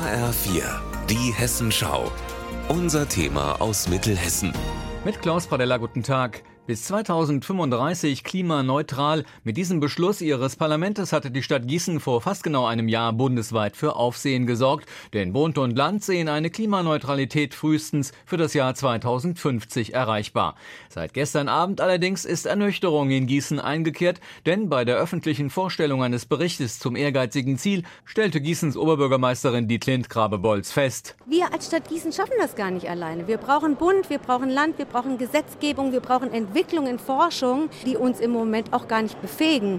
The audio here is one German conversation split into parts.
HR4, die Hessenschau. Unser Thema aus Mittelhessen. Mit Klaus Pradella, guten Tag. Bis 2035 klimaneutral. Mit diesem Beschluss ihres Parlaments hatte die Stadt Gießen vor fast genau einem Jahr bundesweit für Aufsehen gesorgt. Denn Bund und Land sehen eine Klimaneutralität frühestens für das Jahr 2050 erreichbar. Seit gestern Abend allerdings ist Ernüchterung in Gießen eingekehrt, denn bei der öffentlichen Vorstellung eines Berichtes zum ehrgeizigen Ziel stellte Gießens Oberbürgermeisterin Dietlind Grabe-Bolz fest: Wir als Stadt Gießen schaffen das gar nicht alleine. Wir brauchen Bund, wir brauchen Land, wir brauchen Gesetzgebung, wir brauchen Entwicklung in Forschung, die uns im Moment auch gar nicht befähigen,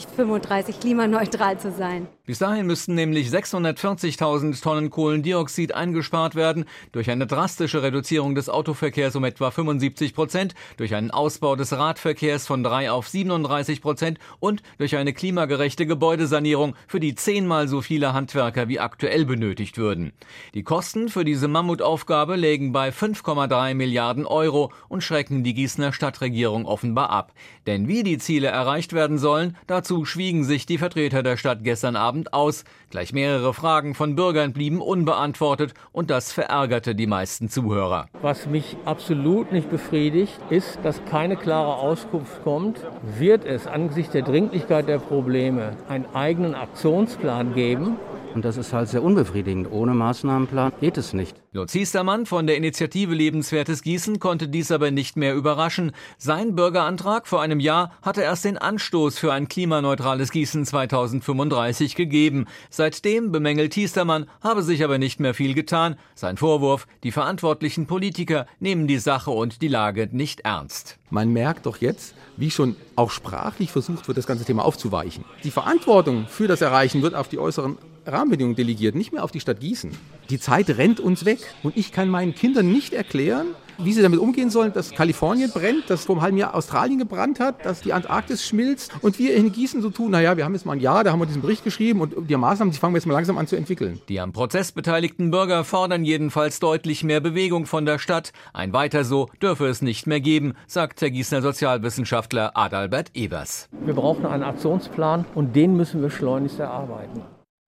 2035 klimaneutral zu sein. Bis dahin müssten nämlich 640.000 Tonnen Kohlendioxid eingespart werden, durch eine drastische Reduzierung des Autoverkehrs um etwa 75%, durch einen Ausbau des Radverkehrs von 3 auf 37% und durch eine klimagerechte Gebäudesanierung, für die 10-mal so viele Handwerker wie aktuell benötigt würden. Die Kosten für diese Mammutaufgabe lägen bei 5,3 Milliarden Euro und schrecken die Gießener Stadtregierung offenbar ab. Denn wie die Ziele erreicht werden sollen, dazu schwiegen sich die Vertreter der Stadt gestern Abend aus. Gleich mehrere Fragen von Bürgern blieben unbeantwortet und das verärgerte die meisten Zuhörer. Was mich absolut nicht befriedigt, ist, dass keine klare Auskunft kommt. Wird es angesichts der Dringlichkeit der Probleme einen eigenen Aktionsplan geben? Und das ist halt sehr unbefriedigend. Ohne Maßnahmenplan geht es nicht. Lutz Hiestermann von der Initiative Lebenswertes Gießen konnte dies aber nicht mehr überraschen. Sein Bürgerantrag vor einem Jahr hatte erst den Anstoß für ein klimaneutrales Gießen 2035 gegeben. Seitdem, bemängelt Hiestermann, habe sich aber nicht mehr viel getan. Sein Vorwurf: Die verantwortlichen Politiker nehmen die Sache und die Lage nicht ernst. Man merkt doch jetzt, wie schon auch sprachlich versucht wird, das ganze Thema aufzuweichen. Die Verantwortung für das Erreichen wird auf die äußeren Rahmenbedingungen delegiert, nicht mehr auf die Stadt Gießen. Die Zeit rennt uns weg und ich kann meinen Kindern nicht erklären, wie sie damit umgehen sollen, dass Kalifornien brennt, dass vor einem halben Jahr Australien gebrannt hat, dass die Antarktis schmilzt und wir in Gießen so tun, naja, wir haben jetzt mal ein Jahr, da haben wir diesen Bericht geschrieben und die Maßnahmen, die fangen wir jetzt mal langsam an zu entwickeln. Die am Prozess beteiligten Bürger fordern jedenfalls deutlich mehr Bewegung von der Stadt. Ein Weiter so dürfe es nicht mehr geben, sagt der Gießener Sozialwissenschaftler Adalbert Evers. Wir brauchen einen Aktionsplan und den müssen wir schleunigst erarbeiten.